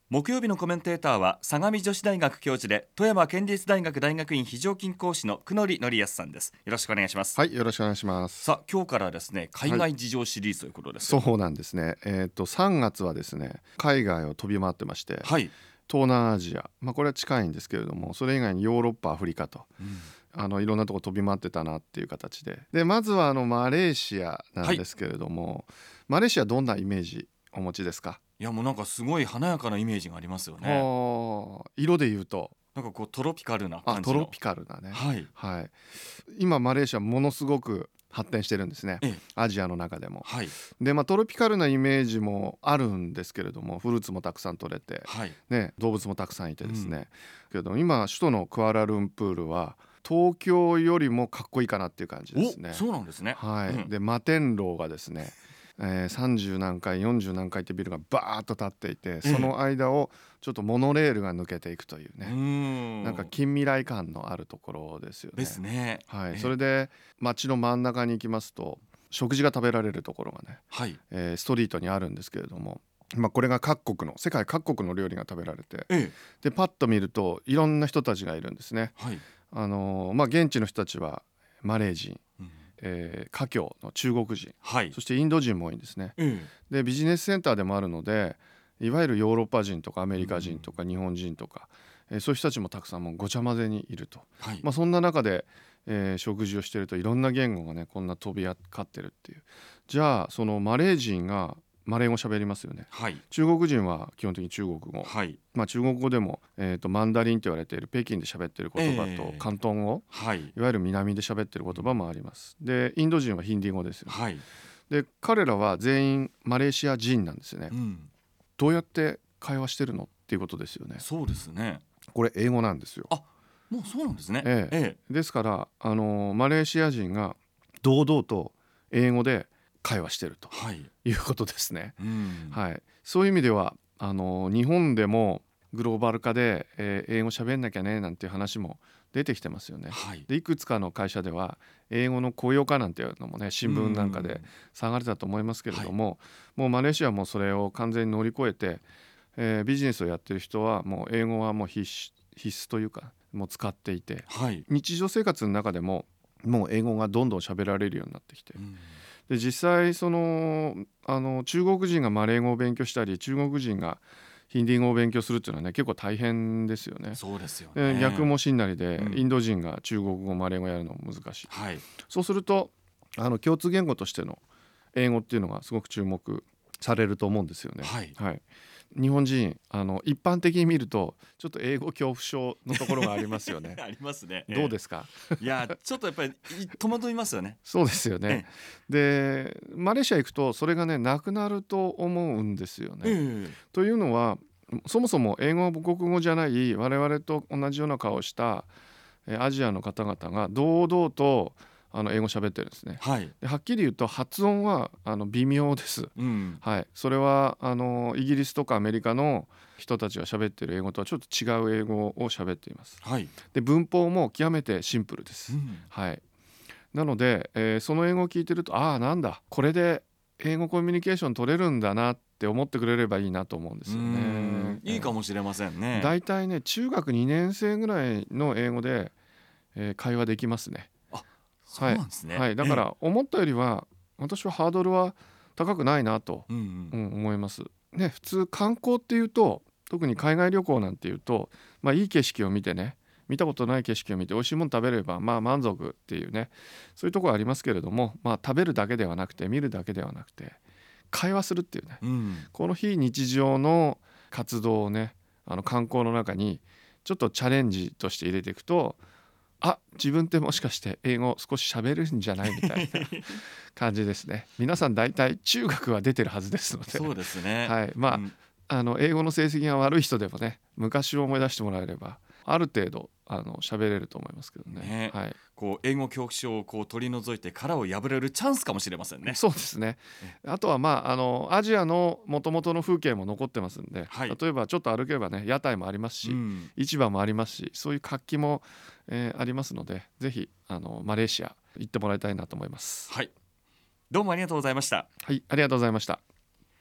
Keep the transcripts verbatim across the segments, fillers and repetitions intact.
木曜日のコメンテーターは相模女子大学教授で富山県立大学大学院非常勤講師の久野里則康さんです。よろしくお願いします。 はい、よろしくお願いします。 さあ今日からですね、海外事情シリーズということです、 はい、そうなんですね。えー、とさんがつはですね、海外を飛び回ってまして、 はい、 東南アジア、まあ、これは近いんですけれども、それ以外にヨーロッパ、アフリカと、うん、あのいろんなとこ飛び回ってたなっていう形で、でまずはあのマレーシアなんですけれども、はい、マレーシアどんなイメージお持ちですか？ いやもうなんかすごい華やかなイメージがありますよね。 色で言うとなんかこうトロピカルな感じの。 あトロピカルなね、 はいはい、今マレーシアものすごく発展してるんですね、 ええ、 アジアの中でも、 はい、 で、まあ、トロピカルなイメージもあるんですけれども、フルーツもたくさん取れて、 はい、 ね、動物もたくさんいてですね、うん、けど今首都のクアラルンプールは東京よりもかっこいいかなっていう感じですね。 お、そうなんですね。 はい、 うん、 で摩天楼がですね、えー、さんじゅう何階よんじゅう何階ってビルがバーッと立っていて、その間をちょっとモノレールが抜けていくというね、うーん、なんか近未来感のあるところですよね。 ですね。 はい、 ええ、 それで街の真ん中に行きますと食事が食べられるところがね、 はい、 えーストリートにあるんですけれども、まあ、これが各国の世界各国の料理が食べられて、 ええ、 でパッと見るといろんな人たちがいるんですね。 はい、 あのーまあ、現地の人たちはマレー人、 うん、 えー華僑の中国人、 はい、 そしてインド人も多いんですね。 ええ、 でビジネスセンターでもあるので、いわゆるヨーロッパ人とかアメリカ人とか日本人とか、えーそういう人たちもたくさんもうごちゃ混ぜにいると、 はい、 まあ、そんな中で、えー食事をしているといろんな言語がねこんな飛び交ってるっていう。じゃあそのマレー人がマレー語喋りますよね、 はい、 中国人は基本的に中国語、 はい、 まあ、中国語でも、えーとマンダリンと言われている北京で喋っている言葉と、 えー広東語、 はい、 いわゆる南で喋っている言葉もあります。でインド人はヒンディー語ですよね。 はい、 で彼らは全員マレーシア人なんですよね、 うん、 どうやって会話してるのっていうことですよね。 そうですね。 これ英語なんですよ。 あ、もうそうなんですね。 ええええ、 ですから、あのーマレーシア人が堂々と英語で会話してるとはい、 いうことですね。 うん、 はい、そういう意味ではあのー日本でもグローバル化で、えー英語喋んなきゃねなんていう話も出てきてますよね。 はい、 でいくつかの会社では英語の公用化なんていうのもね新聞なんかで騒がれたと思いますけれども、はい、もうマレーシアもそれを完全に乗り越えて、えービジネスをやってる人はもう英語はもう必須、必須というかもう使っていて、 はい、 日常生活の中でももう英語がどんどん喋られるようになってきて、 うん、で実際そのあの中国人がマレー語を勉強したり中国人がヒンディー語を勉強するっていうのはね結構大変ですよね。 そうですよね。 逆もしんなりで、 うん、 インド人が中国語マレー語やるのも難しい、 はい、 そうするとあの共通言語としての英語っていうのがすごく注目されると思うんですよね。 はい、 はい、日本人あの一般的に見るとちょっと英語恐怖症のところがありますよねありますね。 どうですか？ いやちょっとやっぱり戸惑いますよね。 そうですよね。でマレーシア行くとそれがねなくなると思うんですよね。 ええ、 というのはそもそも英語は母国語じゃない我々と同じような顔をしたえアジアの方々が堂々とあの英語喋ってるんですね。 はい、 ではっきり言うと発音はあの微妙です、 うん、 はい、それはあのイギリスとかアメリカの人たちが喋ってる英語とはちょっと違う英語を喋っています。 はい、 で文法も極めてシンプルです、 うん、 はい、なので、えーその英語を聞いてるとああなんだこれで英語コミュニケーション取れるんだなって思ってくれればいいなと思うんですよね。 いいかもしれませんね。 だいたいね中学にねん生ぐらいの英語で、えー会話できますね。 あ、そうなんですね。 はいはい、だから思ったよりは私はハードルは高くないなと、 ええ、うんうん、 うん、思います、ね、普通観光っていうと特に海外旅行なんていうと、まあ、いい景色を見てね見たことない景色を見て美味しいもの食べればまあ満足っていうねそういうところありますけれども、まあ、食べるだけではなくて見るだけではなくて会話するっていうね、 うん、 この非日常の活動をねあの観光の中にちょっとチャレンジとして入れていくとあ自分ってもしかして英語少し喋るんじゃないみたいな感じですね。皆さん大体中学は出てるはずですのでそうですね。 はい、まあ、うん、あの英語の成績が悪い人でもね昔を思い出してもらえればある程度あの喋れると思いますけどね。 ね、 はい、 こう英語恐怖症をこう取り除いて殻を破れるチャンスかもしれませんね。 そうですね。あとはまああのアジアの元々の風景も残ってますんで、はい、例えばちょっと歩けばね屋台もありますし、うん、市場もありますしそういう活気も、えー、ありますのでぜひあのマレーシア行ってもらいたいなと思います。 はい、どうもありがとうございました。 はい、ありがとうございました。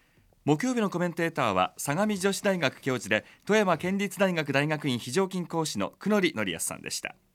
木曜日のコメンテーターは相模女子大学教授で富山県立大学大学院非常勤講師の久野里則康さんでした。